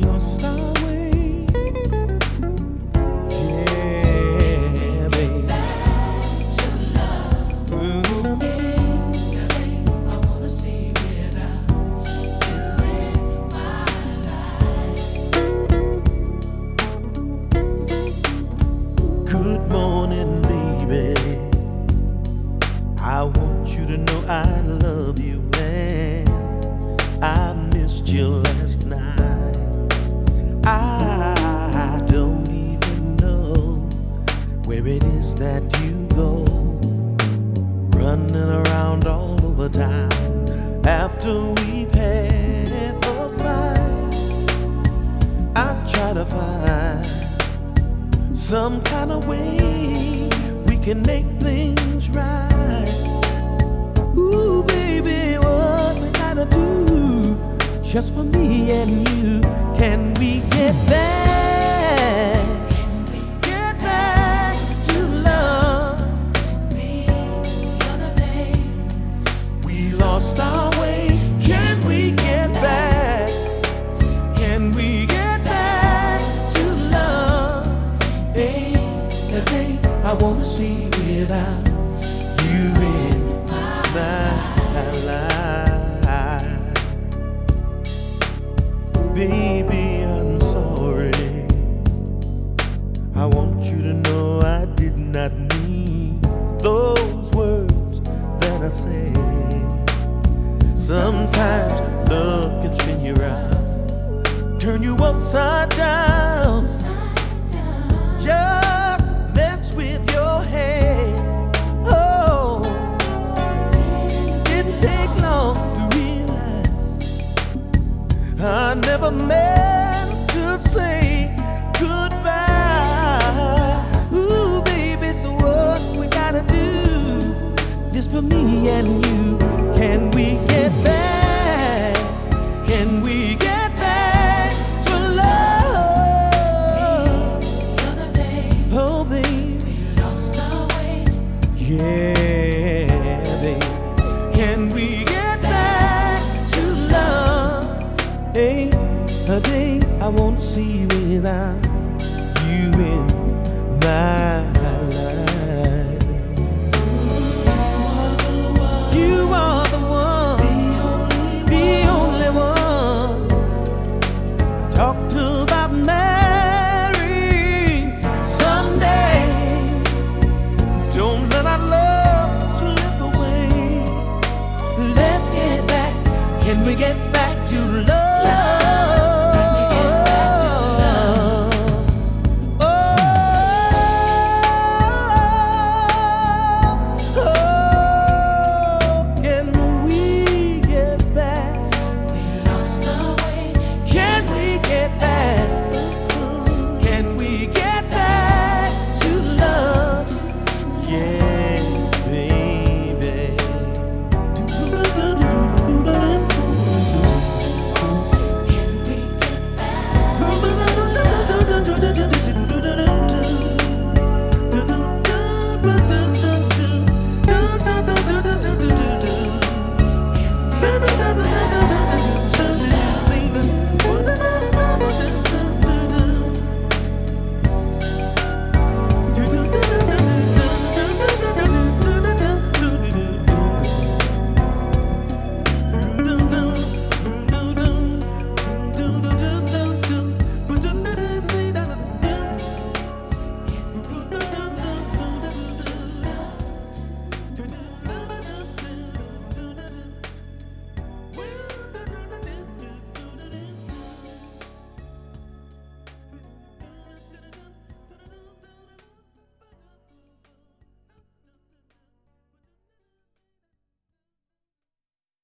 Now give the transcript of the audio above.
lost our way. Yeah, baby. Ooh. I wanna see without you in my life. Good morning, baby. I want you to know I love you, man. I missed you last night. I don't even know where it is that you go, running around all over town after we've had a fight. I try to find some kind of way we can make things right. Ooh, baby, what we gotta do just for me and you? Can we get back? Can we Get back to love? be the other day? We lost our way. Can we get back? Can we get back to love? Hey, the day I wanna see without you in my life. Baby, I'm sorry. I want you to know I did not mean those words that I say. Sometimes love can spin you around, turn you upside down, just mess with your head. Oh, didn't take long to realize I never meant to say goodbye. Ooh, baby, so what we gotta do just for me and you? Can we get back? Can we get back to love? The other day, Oh, baby, we lost our way. yeah, baby. Can we get back to love? Hey, a day I won't see without you in my life. You are the one, the only one. Talked about marry someday. Don't let our love slip away. Let's get back. Can we get back to love?